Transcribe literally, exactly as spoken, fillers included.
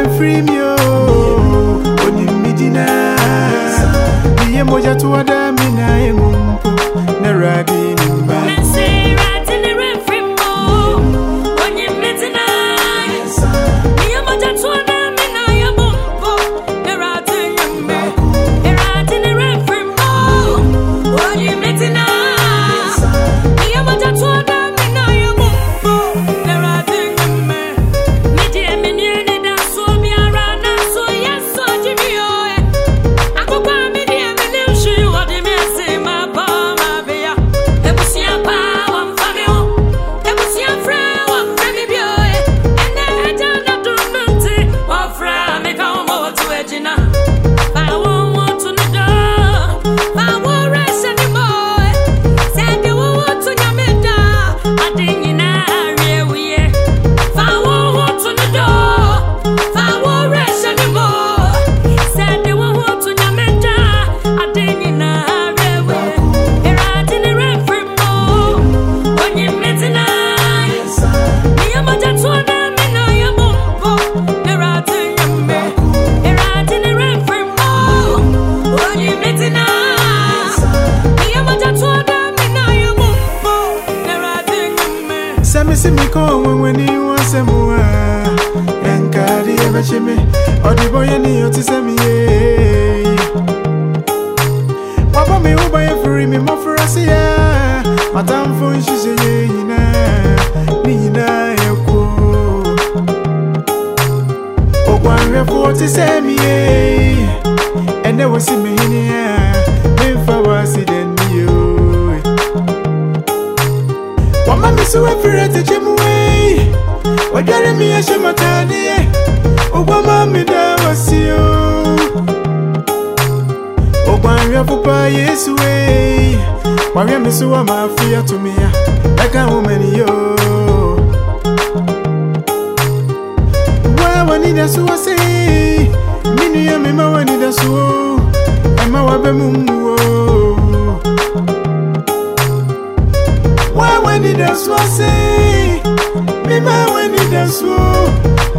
boy free me oh oni midina ye moja to ada mina e mumpo na radi nimba say right in the rain free mo oni midina ye moja to ada mina e mumpo na radi nimba right in the rain free mo oni midina ye moja to ada mina e mumpo na radi nimba midi e mini ni da so biara na so yes so jibio e akokwa midi e mini shi odi me se ma pa ma be ya ebusia pa wa mfame o ebusia fra wa frame bio e ene aja na dununti wa fra me ka mo to ejina pa wo wo to no do pa wo rese ni mo se de wo wo to nyame da adinina rewiye pa wo wo to no do pa wo rese ni mo se de wo wo to nyame da adinina rewiye eradi ni refi mo onye metina ni amaja to na me na ya bombo eradi nyame eradi ni refi mo onye metina ni amaja to na me na ya bombo eradi nyame Semi simi ko when you want some more enkari e bechime odi boy ni oti semi e Papa me uba e free me mo frasi ya matam fun shije ye ina ni ina e ko Ogwan re fo oti semi e ene wo si me hini ya me fa wasi den yo Wama mi so afire te chemwe Wajare mi ashe matani Ogwama mi da wasio Ogwan ya pupa Yesu we Wawya mi so wa mafia tumia Eka umeni yo Wa wanida suwa se Minu ya mima wanida suwo Ema wabe mungu Wa wanida suwa se Mima wanida suwo